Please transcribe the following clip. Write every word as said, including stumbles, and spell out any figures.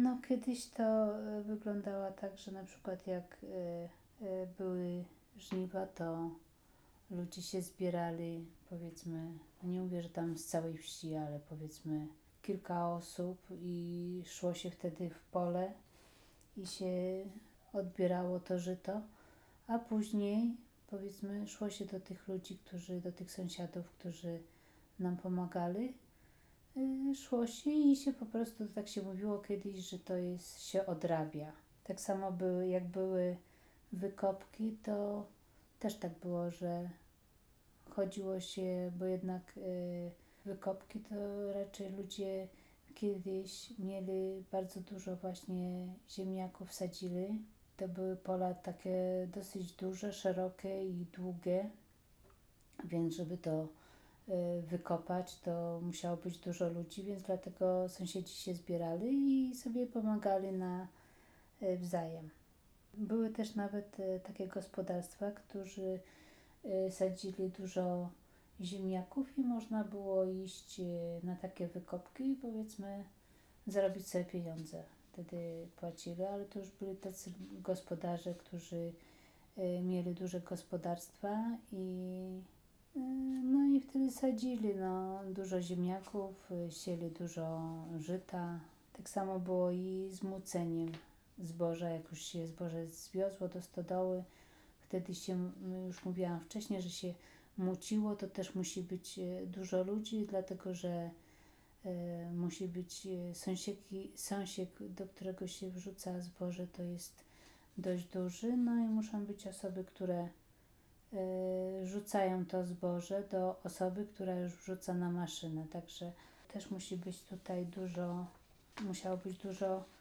No kiedyś to e, wyglądało tak, że na przykład jak e, e, były żniwa, to ludzie się zbierali, powiedzmy, no nie mówię, że tam z całej wsi, ale powiedzmy kilka osób i szło się wtedy w pole i się odbierało to żyto, a później powiedzmy szło się do tych ludzi, którzy, do tych sąsiadów, którzy nam pomagali, y, szło się i się po prostu, tak się mówiło kiedyś, że to jest, się odrabia. Tak samo były, jak były wykopki, to też tak było, że chodziło się, bo jednak y, wykopki to raczej ludzie kiedyś mieli bardzo dużo właśnie ziemniaków, sadzili. To były pola takie dosyć duże, szerokie i długie, więc żeby to y, wykopać, to musiało być dużo ludzi, więc dlatego sąsiedzi się zbierali i sobie pomagali na y, wzajem. Były też nawet y, takie gospodarstwa, którzy y, sadzili dużo ziemniaków i można było iść y, na takie wykopki i powiedzmy zarobić sobie pieniądze. Wtedy płacili, ale to już byli tacy gospodarze, którzy y, mieli duże gospodarstwa i y, no i wtedy sadzili no, dużo ziemniaków, y, sieli dużo żyta. Tak samo było i z muceniem zboża, jak już się zboże zwiozło do stodoły, wtedy się, już mówiłam wcześniej, że się muciło, to też musi być e, dużo ludzi, dlatego że e, musi być e, sąsieki, sąsiek, do którego się wrzuca zboże, to jest dość duży, no i muszą być osoby, które e, rzucają to zboże do osoby, która już wrzuca na maszynę, także też musi być tutaj dużo, musiało być dużo